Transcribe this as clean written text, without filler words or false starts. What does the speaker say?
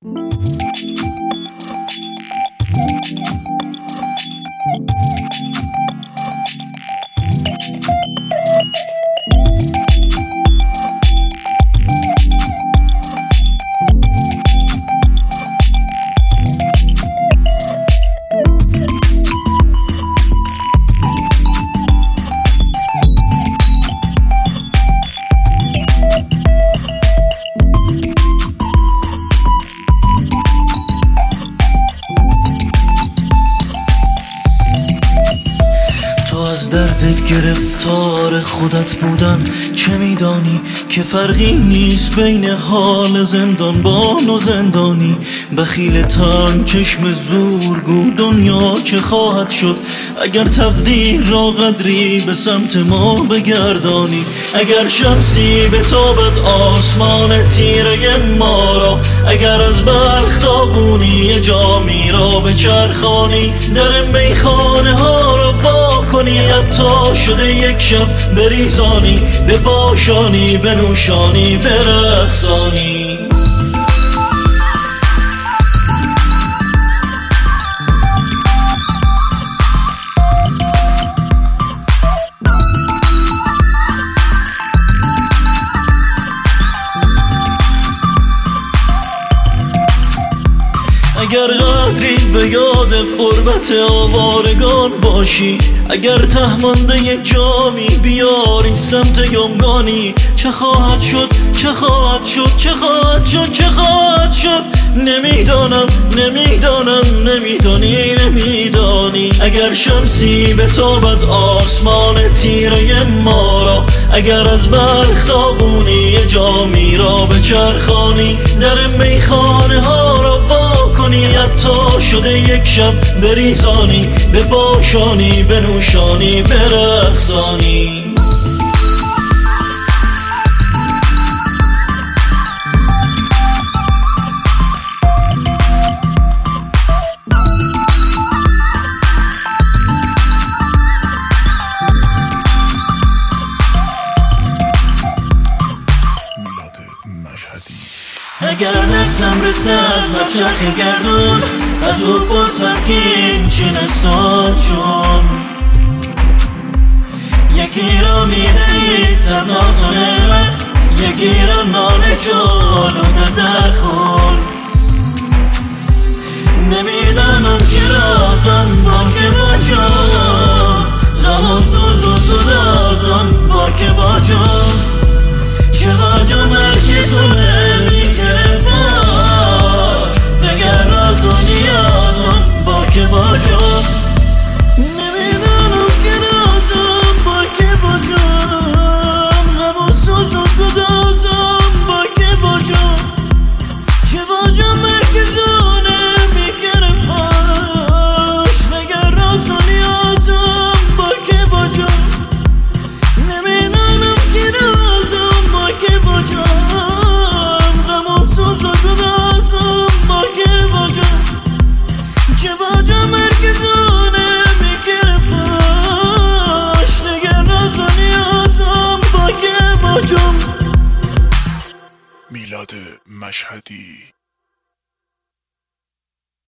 از درد گرفتار خودت بودن چه میدانی که فرقی نیست بین حال زندانبان و زندانی. بخیل تن چشم زورگو دنیا چه خواهد شد اگر تقدیر را قدری به سمت ما بگردانی. اگر شمسی بتابد آسمان تیره ما را، اگر از بلخ داغونی جامی را به چرخانی، در میخانه ها را وا کنی، حتی شده یک شب بریزانی، بپاشانی، بنوشانی، برقصانی. اگر قدری به یاد غربت آوارگان باشی، اگر ته مانده جامی بیاری سمت یمگانی، چه خواهد شد، چه خواهد شد، چه خواهد شد، چه خواهد شد؟ نمیدانم، نمیدانم، نمیدانی، نمیدانی. اگر شمسی بتابد آسمان تیره ما را، اگر از بلخ داغونی جامی را به چرخانی، در میخانه ها را وا کنی، حتی شده یک شب بریزانی، بپاشانی، بنوشانی، برقصانی. اگر دستم رسد بر چرخ گردون، از او پرسم که این چینستان چون یکی را میدهید صد ناز و نعمت، یکی را نان جالوده در خون. نمیدانم که رازم با که با جان، غم و سوز و گدازم با که با جان، چه واجم هرکسونه میگرفتاش، دگر راز و نیازم با که با جان. نمیدانم که رازم با که با جان، غم و سوز و گدازم با که با جان، چه واجم هرکسونه میگرفتاش، دگر راز و نیازم با که با جان. نمیدانم که رازم با که با جان، غم و سوز و گدازم با که با جان، چه واجم هرکسونه میگرفتاش، دگر راز و نیازم با که با جان. میلاد مشهدی.